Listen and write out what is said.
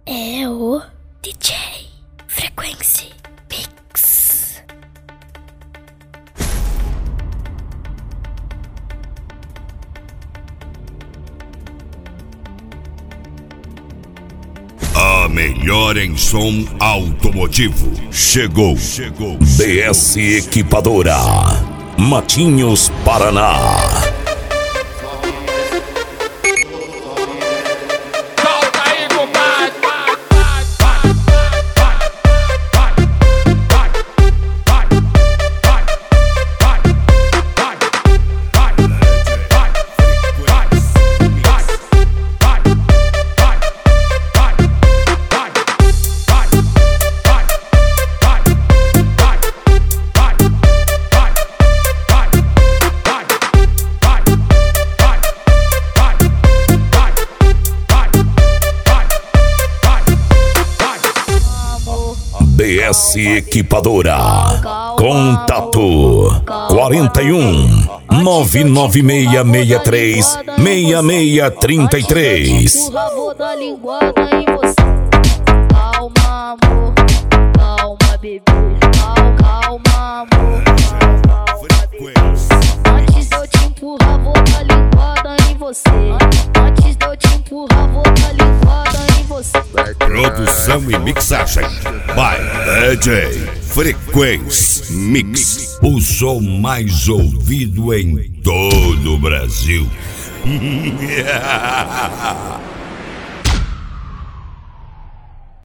é o DJ Frequência Mix. A melhor em som automotivo. Chegou. BS Equipadora, Matinhos, Paraná. BS Equipadora. Contato 41 99663 6633. Vou dar linguada em você. Calma, amor. Calma, bebê. Calma, amor. Antes de eu te empurrar, vou dar linguada em você. Antes de eu te empurrar, vou dar linguada em você. Produção e mixagem by DJ Frequência Mix. O som mais ouvido em todo o Brasil.